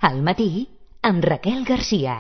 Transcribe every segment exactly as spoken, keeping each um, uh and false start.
Al matí, amb Raquel Garcia.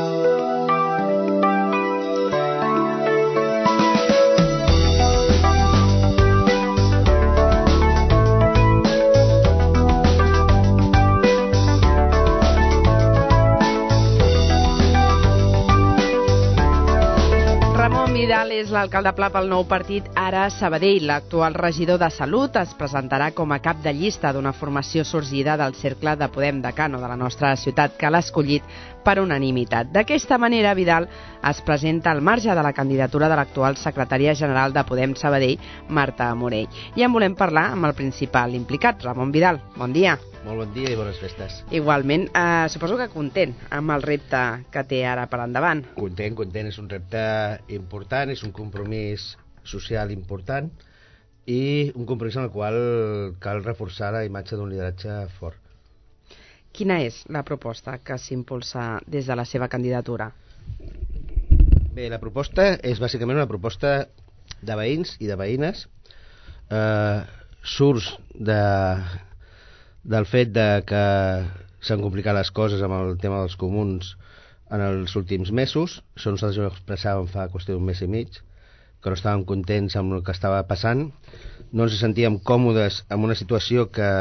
Vidal és l'alcalde pla pel nou partit Ara Sabadell. L'actual regidor de Salut es presentarà com a cap de llista d'una formació sorgida del cercle de Podem Decano de la nostra ciutat, que l'ha escollit per unanimitat. D'aquesta manera, Vidal es presenta al marge de la candidatura de l'actual secretària general de Podem Sabadell, Marta Morell. I en volem parlar amb el principal implicat, Ramon Vidal. Bon dia. Molt bon dia i bones festes. Igualment, eh, suposo que content amb el repte que té ara per endavant. Content, content. És un repte important, és un compromís social important i un compromís en el qual cal reforçar la imatge d'un lideratge fort. Quina és la proposta que s'impulsa des de la seva candidatura? Bé, la proposta és bàsicament una proposta de veïns i de veïnes. Eh, surts de... del fet de que s'han complicat les coses amb el tema dels comuns en els últims mesos. Això nosaltres ho expressàvem fa qüestió d'un mes i mig, que no estàvem contents amb el que estava passant, no ens sentíem còmodes amb una situació que,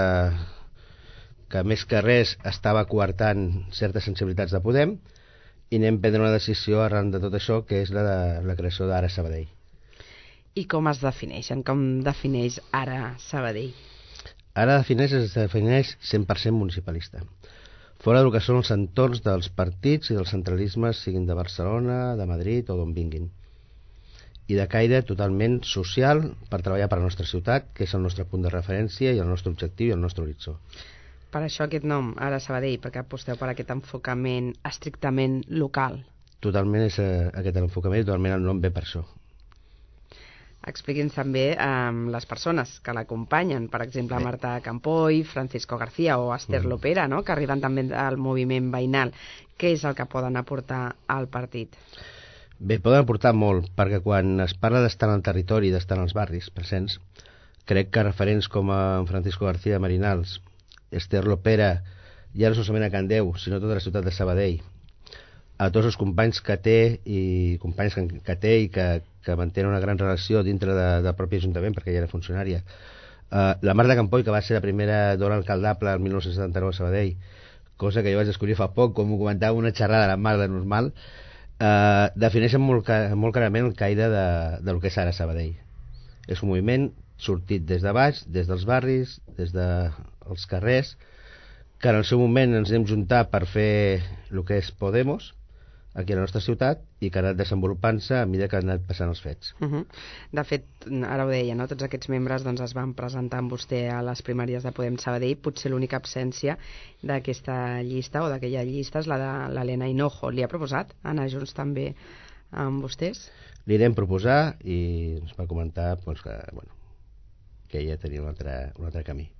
que més que res estava coartant certes sensibilitats de Podem, i anem a prendre una decisió arran de tot això, que és la de la creació d'Ara Sabadell. I com es defineixen? Com defineix Ara Sabadell? Ara defineix, es defineix cent per cent municipalista, fora del que són els entorns dels partits i dels centralismes, siguin de Barcelona, de Madrid o d'on vinguin, i de caire totalment social per treballar per a la nostra ciutat, que és el nostre punt de referència i el nostre objectiu i el nostre horitzó. Per això aquest nom, Ara Sabadell, perquè aposteu per aquest enfocament estrictament local. Totalment és eh, aquest enfocament, totalment el nom ve per això. Expliqui'ns també eh, les persones que l'acompanyen, per exemple, Bé. Marta Campoy, Francisco García o Esther mm. Lopera, no? Que arriben també al moviment veïnal. Què és el que poden aportar al partit? Bé, poden aportar molt, perquè quan es parla d'estar en el territori, d'estar en els barris presents, crec que referents com a Francisco García Marinals, Esther Lopera, ja no solament a Can Déu, sinó tota la ciutat de Sabadell, a tots els companys que té i companyes que, que té i que, que mantenen una gran relació dintre de, del propi Ajuntament, perquè ja era funcionària. Uh, la Marta Campoy, que va ser la primera dona alcaldable el dinou setanta-nou a Sabadell, cosa que jo vaig descobrir fa poc, com ho comentava una xerrada a la mar de normal, uh, defineixen molt, molt clarament el caire de, de lo que és ara Sabadell. És un moviment sortit des de baix, des dels barris, des dels carrers, que en el seu moment ens anem juntar per fer el que és Podemos, aquí a la nostra ciutat, i que ha anat desenvolupant-se a mesura que han anat passant els fets. Uh -huh. De fet, ara ho deia, no? Tots aquests membres doncs, es van presentar amb vostè a les primàries de Podem Sabadell. Potser l'única absència d'aquesta llista o d'aquella llista és la de l'Helena Hinojo. Li ha proposat anar junts també amb vostès? Li vam proposar i ens va comentar doncs, que, bueno, que ella tenia un altre, un altre camí.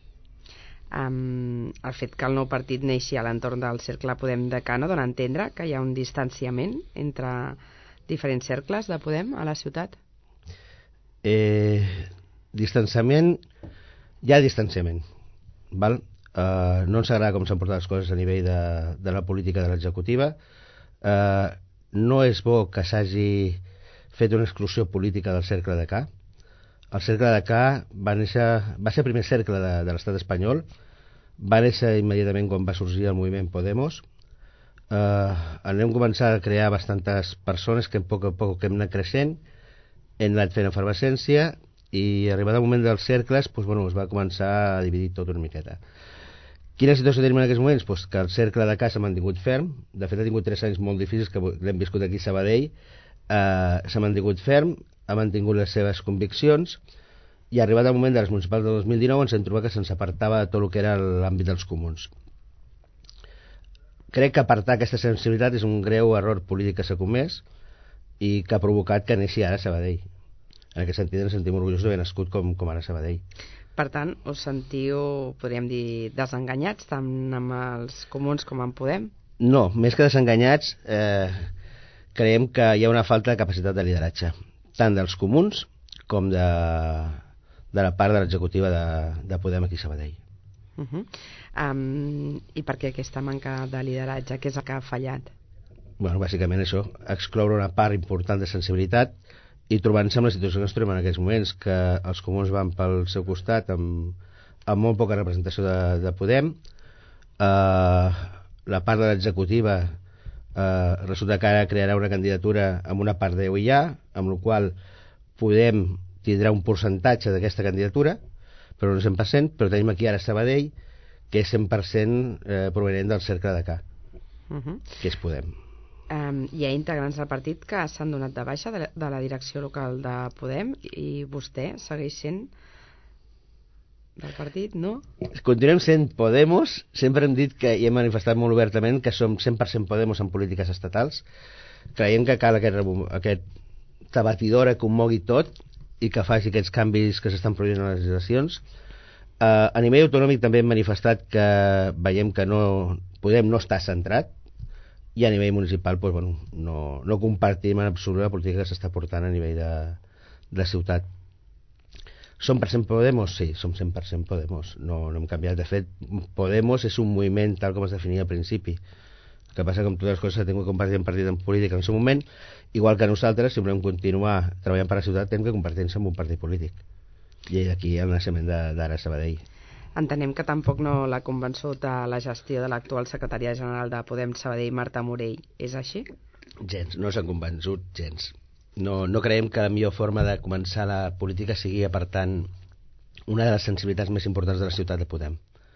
Um, el fet que el nou partit neixi a l'entorn del cercle Podem Decano dona a entendre que hi ha un distanciament entre diferents cercles de Podem a la ciutat? Eh, distanciament, hi ha distanciament, val? Uh, no ens agrada com s'han portat les coses a nivell de, de la política de l'executiva. Uh, no és bo que s'hagi fet una exclusió política del cercle de K. El cercle de K va néixer, va ser el primer cercle de, de l'estat espanyol, va néixer immediatament quan va sorgir el moviment Podemos. Eh, hem començat a crear bastantes persones que a poc a poc hem anat creixent, hem anat fent efervescència i arribat el moment dels cercles doncs, bueno, es va començar a dividir tot una miqueta. Quina situació tenim en aquests moments? Pues que el cercle de K s'ha mantingut ferm, de fet ha tingut tres anys molt difícils que l'hem viscut aquí a Sabadell, eh, s'ha mantingut ferm, ha mantingut les seves conviccions, i arribat el moment de les municipals del dos mil dinou ens hem trobat que se'ns apartava de tot el que era l'àmbit dels comuns. Crec que apartar aquesta sensibilitat és un greu error polític que s'ha comès i que ha provocat que neixi ara Sabadell. En aquest sentit ens sentim orgullosos d'haver nascut com, com ara Sabadell. Per tant, us sentiu, podríem dir, desenganyats tant amb els comuns com amb Podem? No, més que desenganyats, eh, creiem que hi ha una falta de capacitat de lideratge, tant dels comuns com de, de la part de l'executiva de, de Podem aquí a Sabadell. Uh -huh. um, I per què aquesta manca de lideratge? Què és el que ha fallat? Bueno, bàsicament això, excloure una part important de sensibilitat i trobant-se amb la situació que ens trobem en aquests moments, que els comuns van pel seu costat amb, amb molt poca representació de, de Podem. Uh, la part de l'executiva uh, resulta que ara crearà una candidatura amb una part d'E U I A, amb la qual Podem tindrà un percentatge d'aquesta candidatura, però un cent per cent, però tenim aquí ara Sabadell, que és cent per cent eh, provenent del cercle de K, uh -huh. que és Podem. Um, hi ha integrants del partit que s'han donat de baixa de, de la direcció local de Podem i vostè segueix sent del partit, no? Continuem sent Podemos, sempre hem dit que, i hem manifestat molt obertament, que som cent per cent Podemos en polítiques estatals. Creiem que cal aquest, aquesta batidora que ho mogui tot i que faci aquests canvis que s'estan produint en les legislacions. Uh, a nivell autonòmic també hem manifestat que veiem que no Podem no està centrat, i a nivell municipal pues, bueno, no, no compartim en absolut la política que s'està portant a nivell de, de ciutat. Som per cent Podemos? Sí, som cent per cent Podemos. No, no hem canviat. De fet, Podemos és un moviment tal com es definia al principi. El que passa que amb totes les coses que hem de compartir en partit en política en el seu moment, igual que nosaltres, si volem continuar treballant per la ciutat, hem de compartir-nos amb un partit polític. I aquí el naixement d'Ara Sabadell. Entenem que tampoc no l'ha convençut a la gestió de l'actual secretària general de Podem Sabadell, Marta Morell. És així? Gens, no s'han convençut, gens. No, no creiem que la millor forma de començar la política sigui apartant una de les sensibilitats més importants de la ciutat de Podem.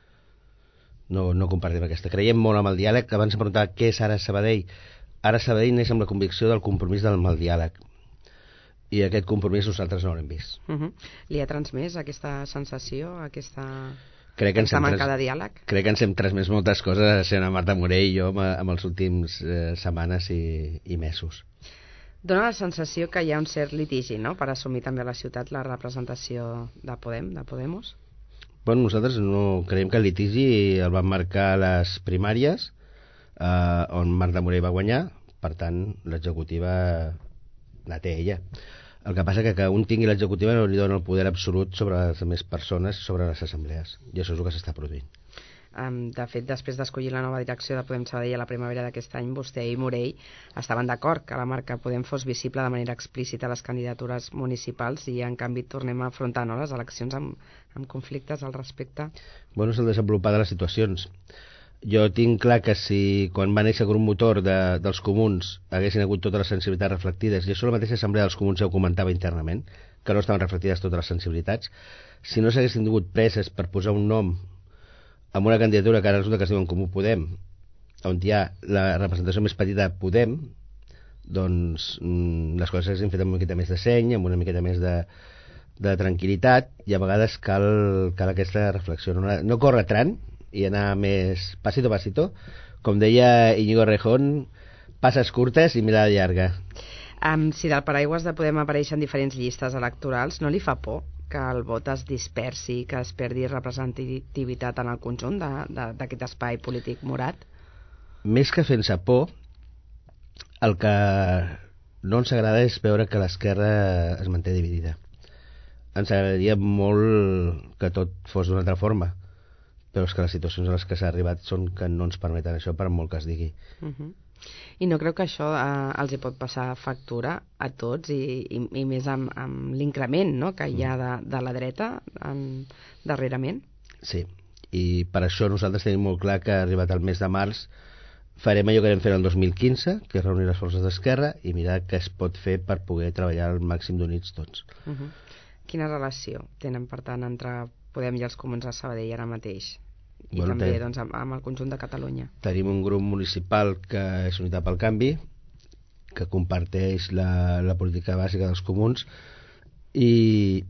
No, no compartim aquesta. Creiem molt amb el diàleg. Abans em preguntava què és Ara Sabadell. Ara Sabadell neix amb la convicció del compromís del mal diàleg. I aquest compromís nosaltres no l'hem vist. Uh -huh. Li ha transmès aquesta sensació, aquesta, crec que aquesta manca trans... de diàleg? Crec que ens hem transmès moltes coses, sent a Marta Morell i jo, amb, amb els últims eh, setmanes i, i mesos. Dóna la sensació que hi ha un cert litigi, no?, per assumir també a la ciutat la representació de Podem, de Podemos? Bueno, nosaltres no creiem que el litigi el van marcar les primàries, eh, on Marta Morell va guanyar, per tant, l'executiva la té ella. El que passa que que un tingui l'executiva no li dona el poder absolut sobre les altres persones, sobre les assemblees, i això és el que s'està produint. Um, de fet, després d'escollir la nova direcció de Podem Sabadell a la primavera d'aquest any, vostè i Morell estaven d'acord que la marca Podem fos visible de manera explícita a les candidatures municipals i, en canvi, tornem a afrontar, no?, les eleccions amb, amb conflictes al respecte. Bueno, és el desenvolupar de les situacions. Jo tinc clar que si quan va néixer el grup motor de, dels comuns haguessin hagut totes les sensibilitats reflectides, i això la mateixa assemblea dels comuns ja ho comentava internament, que no estaven reflectides totes les sensibilitats, si no s'haguessin tingut preses per posar un nom amb una candidatura que ara resulta que es diuen Comú Podem, on hi ha la representació més petita de Podem, doncs mmm, les coses s'han fet amb una miqueta més de seny, amb una miqueta més de, de tranquil·litat, i a vegades cal, cal aquesta reflexió. No, no córrer tant i anar més pasito a pasito. Com deia Íñigo Rejón, passes curtes i mirada llarga. Um, si del paraigües de Podem apareixen diferents llistes electorals, no li fa por que el vot es dispersi, que es perdi representativitat en el conjunt d'aquest espai polític morat? Més que fent-se por, el que no ens agrada és veure que l'esquerra es manté dividida. Ens agradaria molt que tot fos d'una altra forma, però és que les situacions a les que s'ha arribat són que no ens permeten això, per molt que es digui. Uh -huh. I no creu que això eh, els hi pot passar factura a tots, i, i, i més amb, amb l'increment, no?, que hi ha de, de la dreta en, darrerament? Sí, i per això nosaltres tenim molt clar que arribat el mes de març farem allò que vam fer el dos mil quinze, que és reunir les forces d'esquerra i mirar què es pot fer per poder treballar al màxim d'units tots. Uh -huh. Quina relació tenen, per tant, entre Podem i els comuns a Sabadell ara mateix? I bueno, també ten... doncs, amb, amb el conjunt de Catalunya. Tenim un grup municipal que és Unitat pel Canvi, que comparteix la, la política bàsica dels comuns, i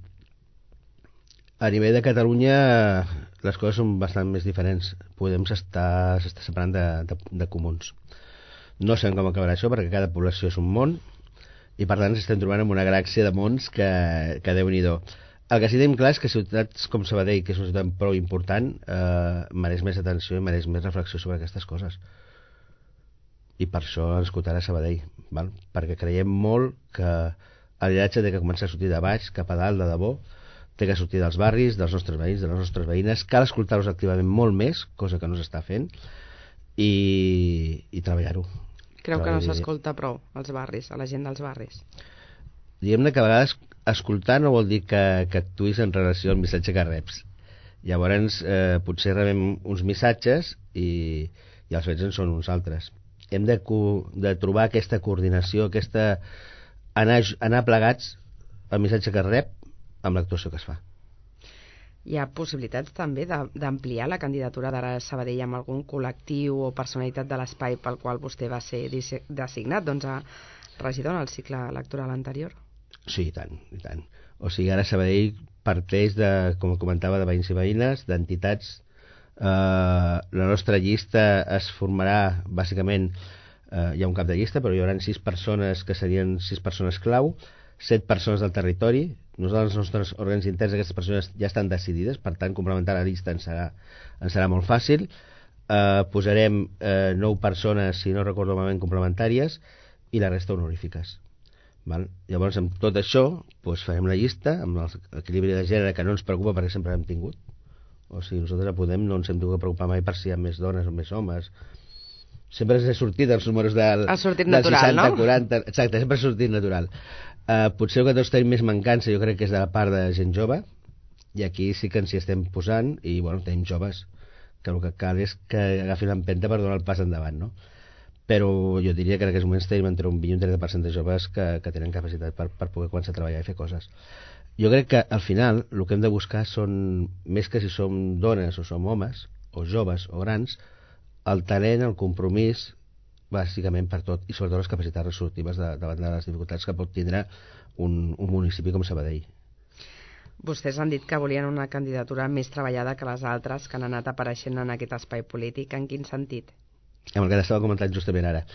a nivell de Catalunya les coses són bastant més diferents. Podem s'està separant de, de, de comuns. No sabem com acabarà això, perquè cada població és un món, i per tant ens estem trobant amb una galàxia de mons que, que Déu-n'hi-do. El que sí que tenim clar és que ciutats com Sabadell, que és una ciutat prou important, eh, mereix més atenció i mereix més reflexió sobre aquestes coses. I per això ens escoltarà Sabadell, val? Perquè creiem molt que el lideratge ha de començar a sortir de baix cap a dalt, de debò, té que sortir dels barris, dels nostres veïns, de les nostres veïnes, cal escoltar-los activament molt més, cosa que no s'està fent, i, i treballar-ho. Creu que no s'escolta prou als barris, a la gent dels barris? Diguem-ne que a vegades escoltar no vol dir que, que actuïs en relació al missatge que reps. Llavors, eh, potser rebem uns missatges i, i els fets en són uns altres. Hem de, de trobar aquesta coordinació, aquesta anar, anar plegats el missatge que rep amb l'actuació que es fa. Hi ha possibilitats també d'ampliar la candidatura d'Ara Sabadell amb algun col·lectiu o personalitat de l'espai pel qual vostè va ser designat, doncs, a regidor en el cicle electoral anterior? Sí, i tant, i tant. O sigui, Ara Sabadell parteix de, com comentava, de veïns i veïnes, d'entitats. Eh, la nostra llista es formarà, bàsicament, eh, hi ha un cap de llista, però hi haurà sis persones que serien sis persones clau, set persones del territori. Nosaltres, els nostres òrgans interns, aquestes persones ja estan decidides, per tant, complementar la llista ens serà, ens serà molt fàcil. Eh, posarem eh, nou persones, si no recordo malament, complementàries, i la resta honorífiques. Val? Llavors, amb tot això, doncs farem la llista, amb l'equilibri de gènere, que no ens preocupa perquè sempre l'hem tingut. O sigui, nosaltres a Podem no ens hem tingut que preocupar mai per si hi ha més dones o més homes. Sempre ens ha sortit els números del, del seixanta quaranta, no? Exacte, sempre ha sortit natural. Uh, potser el que tots tenim més mancança jo crec que és de la part de gent jove, i aquí sí que ens hi estem posant, i bueno, tenim joves que el que cal és que agafin l'empenta per donar el pas endavant, no? Però jo diria que en aquests moments tenim entre un vint i un trenta per cent de joves que, que tenen capacitat per, per poder començar a treballar i fer coses. Jo crec que al final el que hem de buscar són, més que si som dones o som homes, o joves o grans, el talent, el compromís, bàsicament per tot, i sobretot les capacitats resolutives de, davant de les dificultats que pot tindre un, un municipi com Sabadell. Vostès han dit que volien una candidatura més treballada que les altres que han anat apareixent en aquest espai polític. En quin sentit? Amb el que estava comentant justament ara.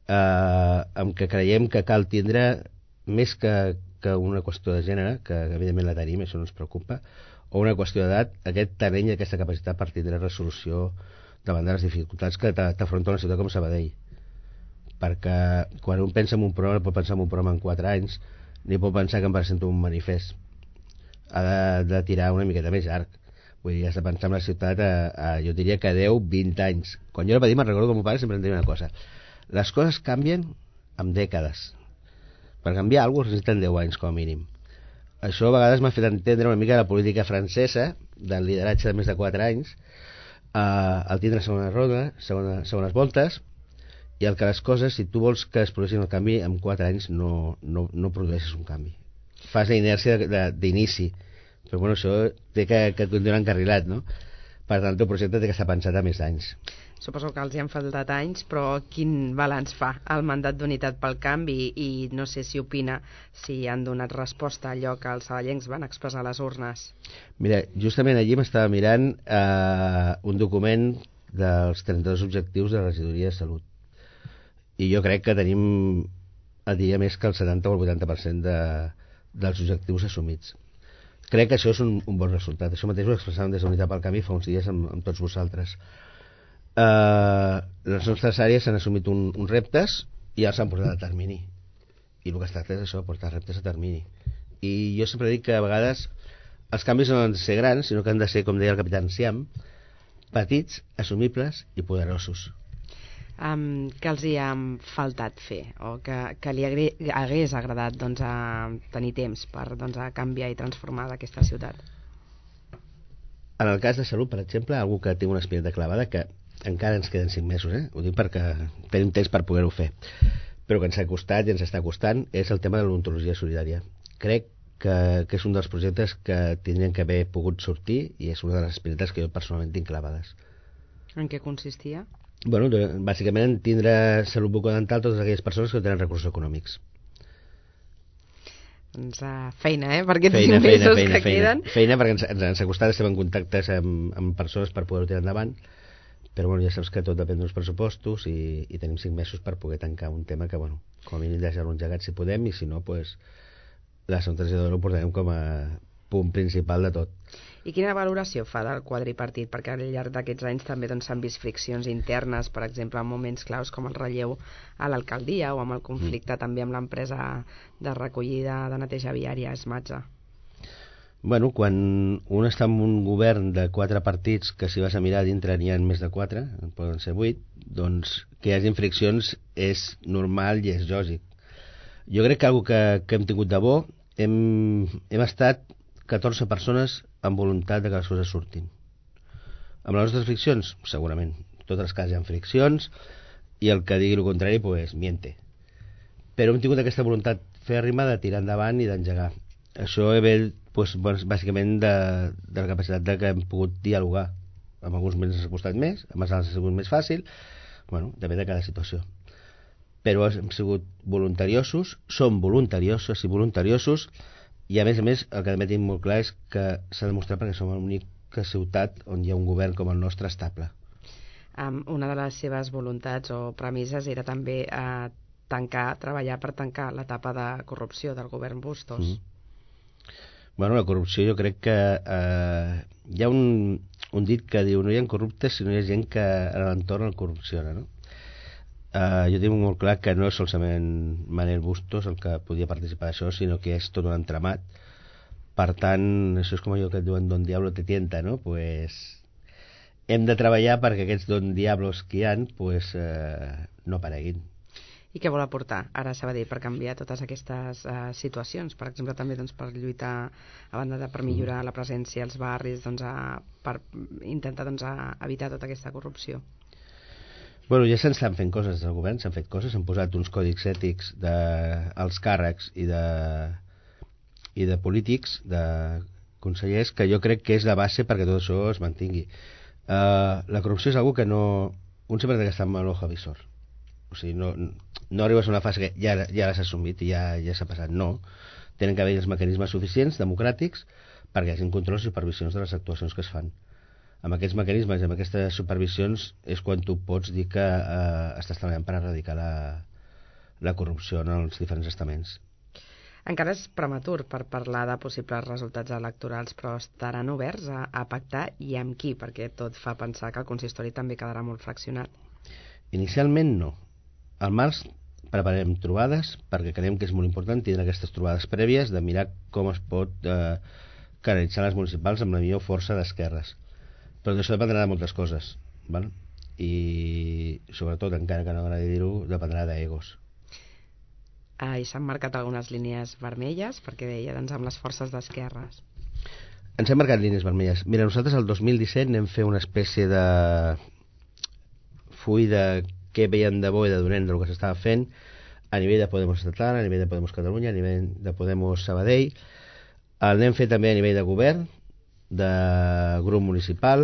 Eh, amb que creiem que cal tindre, més que, que una qüestió de gènere, que evidentment la tenim, això no ens preocupa, o una qüestió d'edat, aquest talent i aquesta capacitat per tindre resolució davant de les dificultats que t'afronta una ciutat com Sabadell. Perquè quan un pensa en un programa, pot pensar en un programa en quatre anys, ni pot pensar que em presento un manifest. Ha de, de tirar una miqueta més llarg. Vull dir, has de pensar en la ciutat a, a, jo diria que deu, vint anys. Quan jo era petit me'n recordo que el meu pare sempre em deia una cosa: les coses canvien en dècades. Per canviar alguna cosa necessiten deu anys com a mínim. Això a vegades m'ha fet entendre una mica la política francesa, del lideratge de més de quatre anys, eh, el tindre segona ronda, segona, segones voltes, i el que les coses, si tu vols que es produeixin el canvi, en quatre anys no, no, no produeixes un canvi. Fas la inèrcia d'inici, però bueno, això té que, que continuar encarrilat, no? Per tant, el projecte té que estar pensat a més anys. Suposo que els hi han faltat anys, però quin balanç fa el mandat d'Unitat pel Canvi, i no sé si opina si han donat resposta a allò que els saballencs van expressar a les urnes? Mira, justament allí m'estava mirant eh, un document dels trenta-dos objectius de la regidoria de salut, i jo crec que tenim a dia més que el setanta o el vuitanta per cent de, dels objectius assumits. Crec que això és un, un bon resultat. Això mateix ho expressàvem des d'Unitat pel Canvi fa uns dies amb, amb tots vosaltres. Uh, les nostres àrees s'han assumit un, uns reptes i els han portat a termini. I el que es tracta és això, portar reptes a termini. I jo sempre dic que a vegades els canvis no han de ser grans, sinó que han de ser, com deia el capità Enciam, petits, assumibles i poderosos. Um, que els hi ha faltat fer, o que, que li hagués agradat, doncs, a tenir temps per, doncs, a canviar i transformar d'aquesta ciutat? En el cas de salut, per exemple, algú que té una espineta clavada, que encara ens queden cinc mesos, eh? Ho dic perquè tenim temps per poder-ho fer, però que ens ha costat i ens està costant, és el tema de l'odontologia solidària. Crec que, que és un dels projectes que tindrien que haver pogut sortir, i és una de les espinetes que jo personalment tinc clavades. En què consistia? Bueno, bàsicament tindre salut bucodental totes aquelles persones que tenen recursos econòmics. Doncs uh, feina, eh? Per aquests feina, cinc mesos feina, que feina, queden. Feina, perquè ens, ens, ens ha costat, estem en contactes amb, amb persones per poder-ho tirar endavant, però bueno, ja saps que tot depèn dels pressupostos, i, i tenim cinc mesos per poder tancar un tema que, bueno, com a mínim deixar-lo engegat si podem, i si no, pues, la Junta Regidora ho portarem com a punt principal de tot. I quina valoració fa del quadripartit? Perquè al llarg d'aquests anys també doncs, s'han vist friccions internes, per exemple, en moments claus com el relleu a l'alcaldia o amb el conflicte mm. també amb l'empresa de recollida de neteja viària Esmatza. Bueno, quan un està en un govern de quatre partits, que si vas a mirar dintre n'hi ha més de quatre, poden ser vuit, doncs que hi hagi friccions és normal i és lògic. Jo crec que algo que, que hem tingut de bo, hem, hem estat catorze persones amb voluntat de que les coses surtin. Amb les nostres friccions, segurament. Totes les cases hi ha friccions, i el que digui el contrari, pues, miente. Però hem tingut aquesta voluntat fèrrima de tirar endavant i d'engegar. Això ve, pues, bàsicament de, de la capacitat de que hem pogut dialogar. Amb alguns moments ens ha costat més, amb els altres ha sigut més fàcil. Bueno, depèn de cada situació. Però hem sigut voluntariosos, som voluntariosos i voluntariosos, i a més a més el que també tenim molt clar és que s'ha demostrat perquè som l'única ciutat on hi ha un govern com el nostre estable. Um, una de les seves voluntats o premisses era també uh, tancar, treballar per tancar l'etapa de corrupció del govern Bustos. Mm-hmm. Bueno, la corrupció jo crec que eh, hi ha un, un dit que diu no hi ha corruptes sinó hi ha gent que a l'entorn el corrupciona, no? Eh, jo tinc molt clar que no és solament Manel Bustos el que podia participar d'això, sinó que és tot un entramat. Per tant, això és com allò que et diuen don diablo te tienta, no? Pues hem de treballar perquè aquests don diablos que hi ha pues, eh, no apareguin. I què vol aportar ara Sabadell per canviar totes aquestes uh, situacions? Per exemple, també doncs, per lluitar, a banda de per millorar la presència als barris, doncs, a, per intentar doncs, a evitar tota aquesta corrupció. Bueno, ja s'estan fent coses des del govern, s'han fet coses, s'han posat uns còdics ètics de, als càrrecs i de, i de polítics, de consellers, que jo crec que és la base perquè tot això es mantingui. Uh, la corrupció és algo que no... Un sempre té que estar amb l'ojo visor. O sigui, no, no arribes a una fase que ja, ja l'has assumit i ja, ja s'ha passat, no. Tenen que haver els mecanismes suficients, democràtics, perquè hi hagi controls i supervisions de les actuacions que es fan. Amb aquests mecanismes i amb aquestes supervisions és quan tu pots dir que eh, estàs treballant per erradicar la, la corrupció en els diferents estaments. Encara és prematur per parlar de possibles resultats electorals, però estaran oberts a, a pactar i amb qui? Perquè tot fa pensar que el consistori també quedarà molt fraccionat. Inicialment no. Al març preparem trobades perquè creiem que és molt important tindre aquestes trobades prèvies de mirar com es pot eh, canalitzar les municipals amb la millor força d'esquerres. Però d'això dependrà de moltes coses, val? I sobretot, encara que no agradi dir-ho, dependrà d'egos. Ah, I s'han marcat algunes línies vermelles, perquè deia, doncs, amb les forces d'esquerres. Ens hem marcat línies vermelles. Mira, nosaltres el dos mil disset anem fer una espècie de full de què veien de bo i de dolent del que s'estava fent a nivell de Podemos estatal, a nivell de Podemos Catalunya, a nivell de Podemos Sabadell. El n'hem fet també a nivell de govern, de grup municipal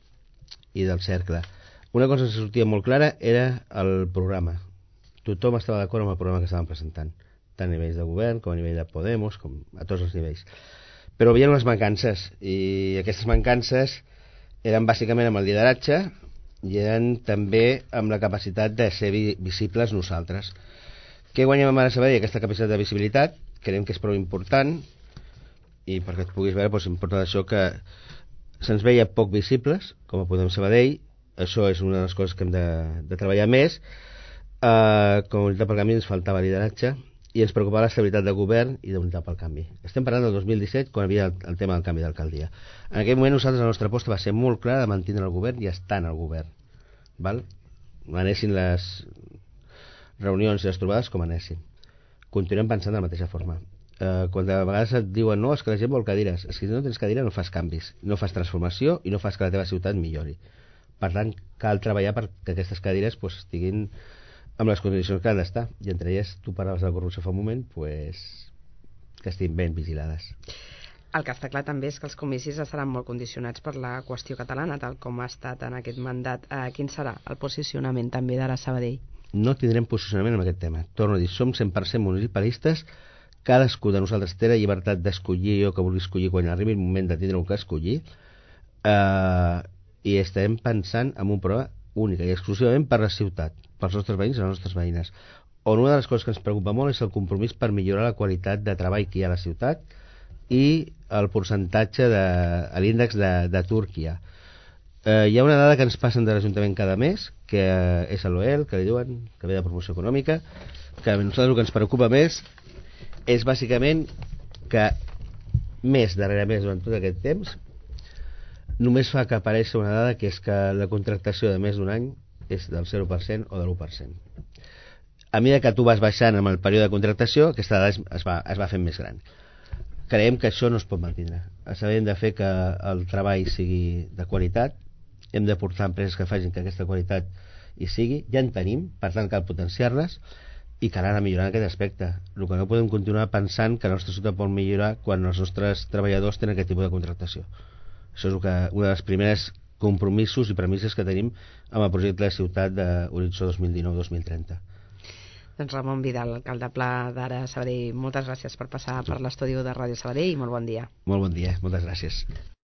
i del cercle. Una cosa que sortia molt clara era el programa. Tothom estava d'acord amb el programa que estàvem presentant, tant a nivells de govern com a nivell de Podemos, com a tots els nivells. Però hi havia unes mancances, i aquestes mancances eren bàsicament amb el lideratge i eren també amb la capacitat de ser visibles nosaltres. Què guanyem amb ara Sabadell? Aquesta capacitat de visibilitat, creiem que és prou important, i perquè et puguis veure, doncs importa això que se'ns veia poc visibles, com a Podem Sabadell. Això és una de les coses que hem de, de treballar més. Uh, com a Unitat pel Canvi ens faltava lideratge i ens preocupava l'estabilitat de govern i d'Unitat pel Canvi. Estem parlant del dos mil disset, quan hi havia el, el tema del canvi d'alcaldia. En aquell moment nosaltres, la nostra aposta va ser molt clara de mantenir el govern i estar en el govern. Val? Anessin les reunions i les trobades com anessin. Continuem pensant de la mateixa forma. Eh, quan de vegades et diuen no, és que la gent vol cadires. És que si no tens cadira no fas canvis, no fas transformació i no fas que la teva ciutat millori. Per tant, cal treballar perquè aquestes cadires pues, estiguin amb les condicions que han d'estar, i entre elles tu parlaves de la corrupció fa un moment, pues, que estiguin ben vigilades. El que està clar també és que els comicis estaran molt condicionats per la qüestió catalana, tal com ha estat en aquest mandat. Eh, quin serà el posicionament també d'ara Sabadell? No tindrem posicionament en aquest tema. Torno a dir, som cent per cent municipalistes, cadascú de nosaltres té la llibertat d'escollir o que vulgui escollir quan arribi el moment de tindre un que escollir, eh, i estem pensant en un programa únic i exclusivament per la ciutat, pels nostres veïns i les nostres veïnes, on una de les coses que ens preocupa molt és el compromís per millorar la qualitat de treball que hi ha a la ciutat i el percentatge de l'índex d'atur que hi ha. Eh, hi ha una dada que ens passen de l'Ajuntament cada mes, que és l'O E L, que li diuen, que ve de promoció econòmica, que a nosaltres el que ens preocupa més és bàsicament que mes darrere mes durant tot aquest temps, només fa que apareixi una dada, que és que la contractació de més d'un any és del zero per cent o de l'u per cent. A mesura que tu vas baixant amb el període de contractació, aquesta dada es, es, va, es va fent més gran. Creiem que això no es pot mantindre. Hem de fer que el treball sigui de qualitat, hem de portar empreses que facin que aquesta qualitat hi sigui, ja en tenim, per tant cal potenciar-les i cal anar millorant aquest aspecte. El que no podem continuar pensant que la nostra ciutat pot millorar quan els nostres treballadors tenen aquest tipus de contractació. Això és el que, un dels primers compromisos i premisses que tenim amb el projecte de ciutat d'Horitzó dos mil dinou dos mil trenta. Doncs Ramon Vidal, alcalde Pla d'Ara Sabadell, moltes gràcies per passar per l'estudi de Ràdio Sabadell i molt bon dia. Molt bon dia, moltes gràcies.